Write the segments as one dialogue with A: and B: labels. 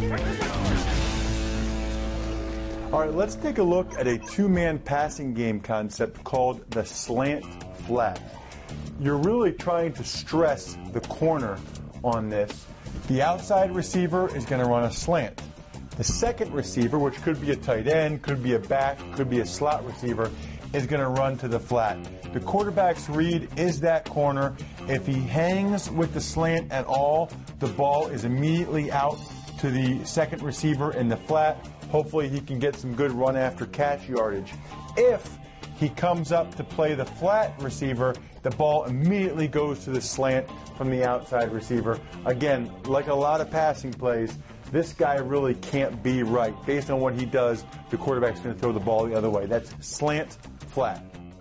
A: All right, let's take a look at a two-man passing game concept called the slant flat. You're really trying to stress the corner on this. The outside receiver is going to run a slant. The second receiver, which could be a tight end, could be a back, could be a slot receiver, is going to run to the flat. The quarterback's read is that corner. If he hangs with the slant at all, the ball is immediately out to the second receiver in the flat. Hopefully he can get some good run after catch yardage. If he comes up to play the flat receiver, the ball immediately goes to the slant from the outside receiver. Again, like a lot of passing plays, this guy really can't be right. Based on what he does, the quarterback's going to throw the ball the other way. That's slant flat.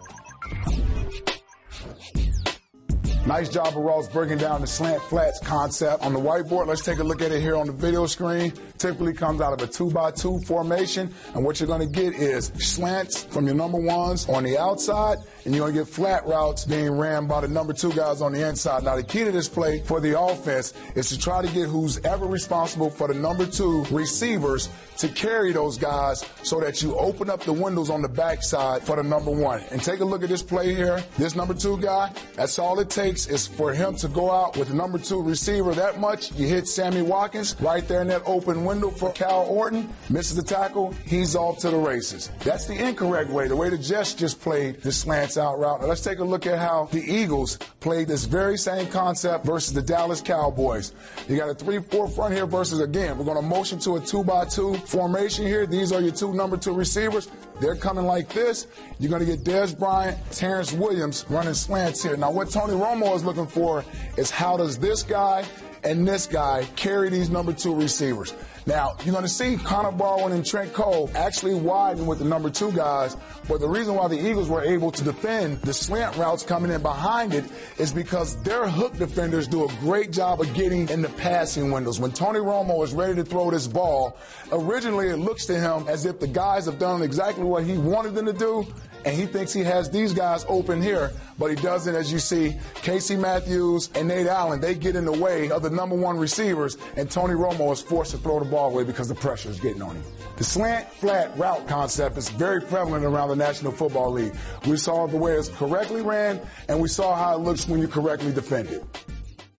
B: Nice job of Ross breaking down the slant flats concept. On the whiteboard, let's take a look at it here on the video screen. Typically comes out of a 2x2 formation, and what you're going to get is slants from your number ones on the outside, and you're going to get flat routes being ran by the number two guys on the inside. Now, the key to this play for the offense is to try to get who's ever responsible for the number two receivers to carry those guys so that you open up the windows on the backside for the number one. And take a look at this play here. This number two guy, that's all it takes is for him to go out with the number two receiver that much. You hit Sammy Watkins right there in that open window for Cal Orton. Misses the tackle. He's off to the races. That's the incorrect way, the way the Jets just played the slants out route. Now let's take a look at how the Eagles played this very same concept versus the Dallas Cowboys. You got a 3-4 front here versus, again, we're going to motion to a 2x2 formation here. These are your two number two receivers. They're coming like this. You're going to get Dez Bryant, Terrence Williams running slants here. Now, what Tony Romo is looking for is how does this guy and this guy carry these number two receivers. Now, you're going to see Connor Barwin and Trent Cole actually widen with the number two guys, but the reason why the Eagles were able to defend the slant routes coming in behind it is because their hook defenders do a great job of getting in the passing windows. When Tony Romo is ready to throw this ball, originally it looks to him as if the guys have done exactly what he wanted them to do, and he thinks he has these guys open here, but he doesn't. As you see, Casey Matthews and Nate Allen, they get in the way of the number one receivers, and Tony Romo is forced to throw the ball away because the pressure is getting on him. The slant flat route concept is very prevalent around the National Football League. We saw the way it's correctly ran, and we saw how it looks when you correctly defend it.